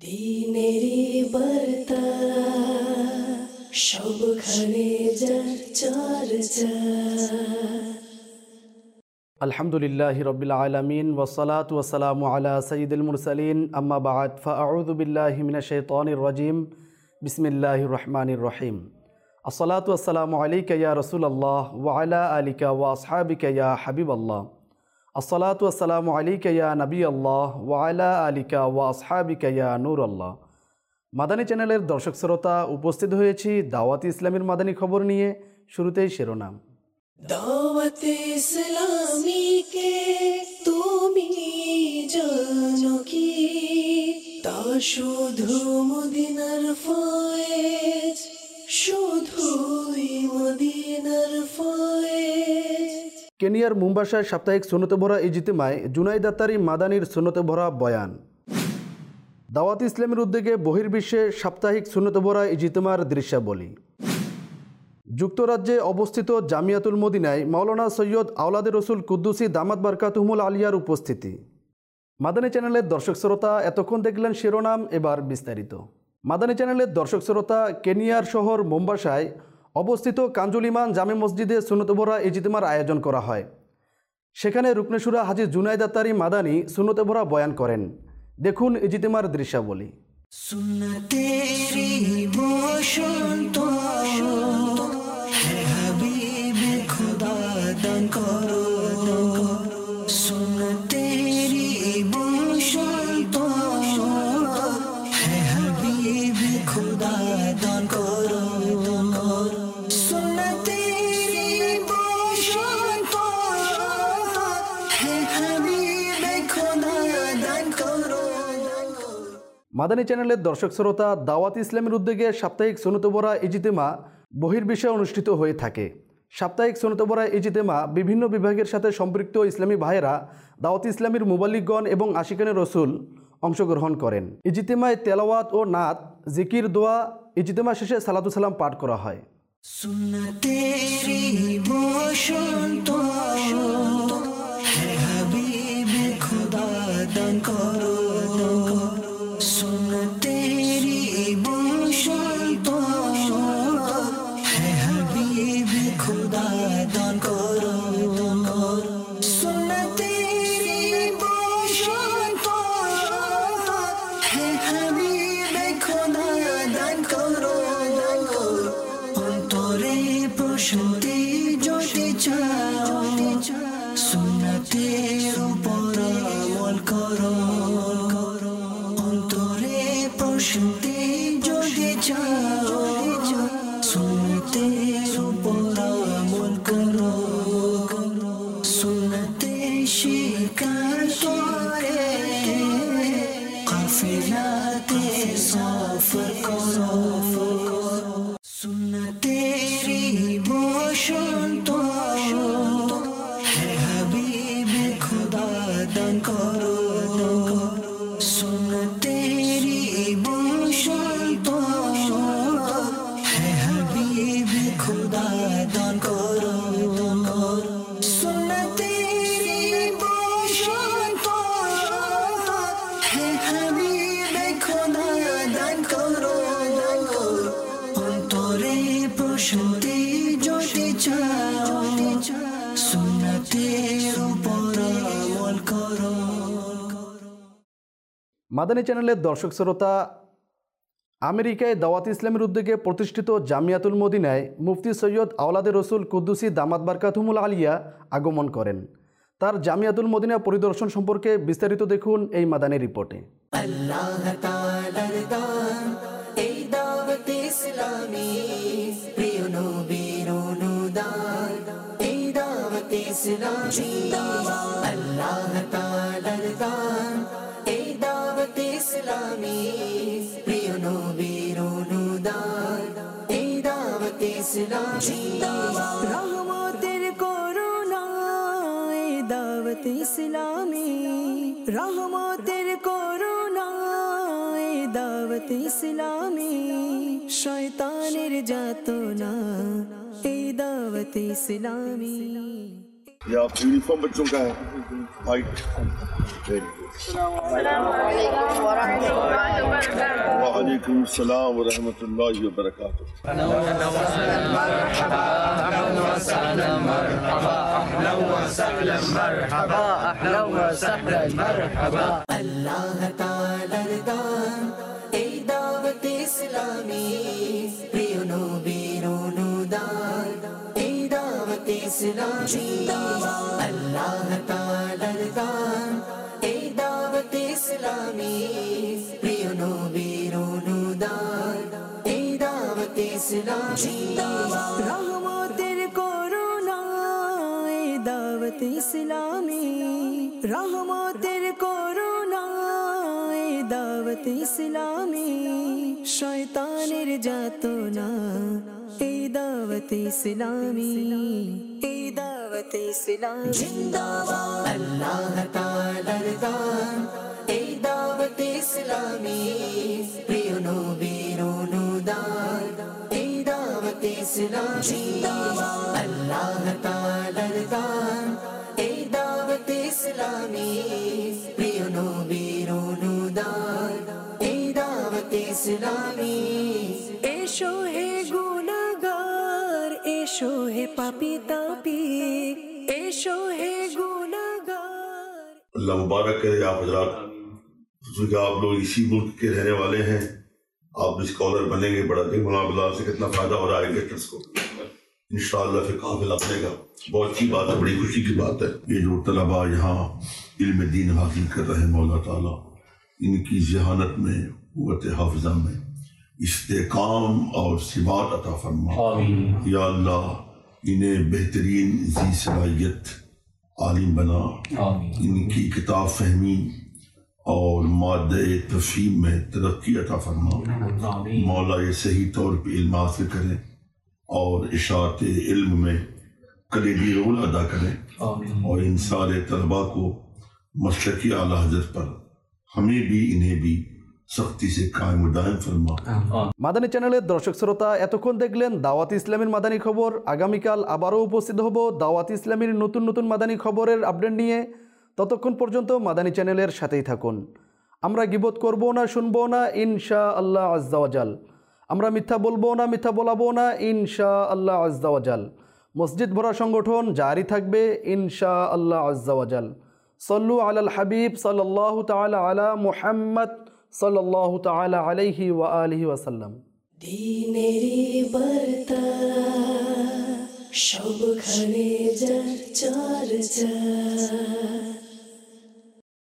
দিনেরি বার্তা সবখানে যার চর্চা। আলহামদুলিল্লাহি রাব্বিল আলামিন ওয়াসসালাতু ওয়াসসালামু আলা সাইয়্যিদিল মুরসালিন আম্মা বা'দ ফাআউযু বিল্লাহি মিনাশ শাইতানির রাজিম বিসমিল্লাহির রহমানির রহিম। আসসালাতু ওয়াসসালামু আলাইকা ইয়া রাসূলুল্লাহ ওয়া আলা আলিকা ওয়া আসহাবিকা ইয়া হাবিবাল্লাহ। আসসালাতু ওয়াসসালামু আলাইকা ইয়া নবিয়াল্লাহ ওয়া আলা আলিকা ওয়া আসহাবিকা ইয়া নূরাল্লাহ। মাদানী চ্যানেলের দর্শক শ্রোতা, উপস্থিত হয়েছি দাওয়াতে ইসলামের মাদানী খবর নিয়ে। শুরুতেই শিরোনাম। দাওয়াতে ইসলামী কে তুমি জানো কি? তা শুধু মদিনার ফয়েজ, শুধুই মদিনার ফয়েজ। কেনিয়ার মুম্বাসায় সাপ্তাহিক সুন্নতে ভরা ইজতিমায় জুনাইদ আত্তারি মাদানীর সুন্নতে ভরা বয়ান। দাওয়াত ইসলামের উদ্যোগে বহির্বিশ্বে সাপ্তাহিক সুন্নতে ভরা ইজতিমার দৃশ্যাবলী। যুক্তরাজ্যে অবস্থিত জামিয়াতুল মদিনায় মাওলানা সৈয়দ আওলাদে রসুল কুদ্দুসি দামাত বারকাতুহুমুল আলিয়ার উপস্থিতি। মাদানী চ্যানেলের দর্শক শ্রোতা, এতক্ষণ দেখলেন শিরোনাম, এবার বিস্তারিত। মাদানী চ্যানেলের দর্শক শ্রোতা, কেনিয়ার শহর মোম্বাসায় অবস্থিত কাঞ্জুল ইমান জামে মসজিদে সুন্নতে ভরা ইজতিমার আয়োজন করা হয়। সেখানে রুকনে শুরা হাজী জুনাইদ আত্তারি মাদানী সুন্নতে ভরা বয়ান করেন। দেখুন ইজতিমার দৃশ্যাবলী। মাদানী চ্যানেলের দর্শক শ্রোতা, দাওয়াত ইসলামের উদ্যোগে সাপ্তাহিক সুন্নতে ভরা ইজতিমা বহির্বিশ্বে অনুষ্ঠিত হয়ে থাকে। সাপ্তাহিক সুন্নতে ভরা ইজতিমা বিভিন্ন বিভাগের সাথে সম্পৃক্ত ইসলামী ভাইয়েরা, দাওয়াত ইসলামীর মুবাল্লিগগণ এবং আশিকানে রসুল অংশগ্রহণ করেন। ইজতিমায় তেলাওয়াত ও নাত, জিকির, দোয়া, ইজতিমা শেষে সালাতু সালাম পাঠ করা হয়। মাদানী চ্যানেলের দর্শক শ্রোতা, আমেরিকায় দাওয়াত ইসলামের উদ্যোগে প্রতিষ্ঠিত জামিয়াতুল মদিনায় মুফতি সৈয়দ আওলাদে রসুল কুদ্দুসি দামাত বারকাতুহুমুল আলিয়া আগমন করেন। তার জামিয়াতুল মদিনা পরিদর্শন সম্পর্কে বিস্তারিত দেখুন এই মাদানী রিপোর্টে। আল্লাহ তাআলার দান এই দাওয়াত ইসলামী, প্রিয় নবীর অনুদান এই দাওয়াত ইসলামী। আল্লাহ তাআলার দান এই দাওয়াত ইসলামী, প্রিয় নবীর অনুদান এই দাওয়াত ইসলামী। রহমতের করুণা এই দাওয়াত ইসলামী, রহমতের করুণা এই দাওয়াত ইসলামী। শয়তানের যাতনা এই দাওয়াত ইসলামী। ये आप यूनिफॉर्म बच्चों का है, वाइट। Very good. वालेकुम सलाम व रहमतुल्लाहि व बरकातुहू। अल्लाह तालार दान ए दावत इस्लामी प्रिय नबीर अनुदान ए दावत इस्लामी अल्लाह तालार दान ए दावत इस्लामी प्रिय नबीर अनुदान ए दावत इस्लामी रहमतेर कोरोना ए दावत इस्लामी रहमतेर कोरोना ए दावत इस्लामी शैतानेर जातना ए दावत इस्लामी ए दावत इस्लामी जिंदाबाद अल्लाह तालार दान ए दावत इस्लामी प्रिय नबीर अनुदान ए दावत इस्लामी जिंदाबाद अल्लाह तालार दान ए दावत इस्लामी प्रिय नबीर अनुदान ए दावत इस्लामी एशो हे गुनाहगार एशो हे पापी तापी एशो हे गुनाहगार। अल्लाह मुबारक करे आप हजरात, क्योंकि आप लोग इसी मुल्क के रहने वाले हैं, आप भी स्कॉलर बनेंगे। बड़ा दिन मुलाबिला से कितना फायदा हो रहा है गेस्टर्स को, इंशाअल्लाह फिर काफिला बनेगा। बहुत अच्छी बात है, बड़ी खुशी की बात है। ये जो तलबा यहाँ इल्म दीन हासिल कर रहे हैं, मौला ताला इनकी ज़हानत में क़ुव्वत हाफ़िज़ा में इस्तेकाम और सिबात अता फरमा। या अल्लाह इन्हें बेहतरीन ज़ी सलाहियत आलिम बना, इनकी किताब फहमी और मादे तफ़हीम में तरक्की अता फरमा। मौला ये सही तौर पर इल्म हासिल करें और इशाअत इल्म में कलीदी रोल अदा करें और इन सारे तलबा को मशरक़ी आला हज़रत पर हमें भी इन्हें भी सख्ती से कायम दायम फरमा। মাদানী চ্যানেলের দর্শক শ্রোতা, এতক্ষণ দেখলেন দাওয়াত ইসলামের মাদানী খবর। আগামীকাল আবারও উপস্থিত হব দাওয়াত ইসলামের নতুন নতুন মাদানী খবরের আপডেট নিয়ে। ততক্ষণ পর্যন্ত মাদানী চ্যানেলের সাথেই থাকুন। আমরা গীবত করব না, শুনবো না ইনশাআল্লাহ আজ্জা ওয়াজাল। আমরা মিথ্যা বলবো না, মিথ্যা বলাবো না ইনশাআল্লাহ আজ্জা ওয়াজাল। মসজিদ ভরা সংগঠন জারি থাকবে ইনশাআল্লাহ আজ্জা ওয়াজাল। সল্লু আলাল হাবিব সাল্লাল্লাহু তাআলা আলা মুহাম্মদ সাল্লাল্লাহু তাআলা আলাইহি ওয়া আলিহি ওয়াসাল্লাম। দিনেরি বার্তা সবখানে যার চর্চা।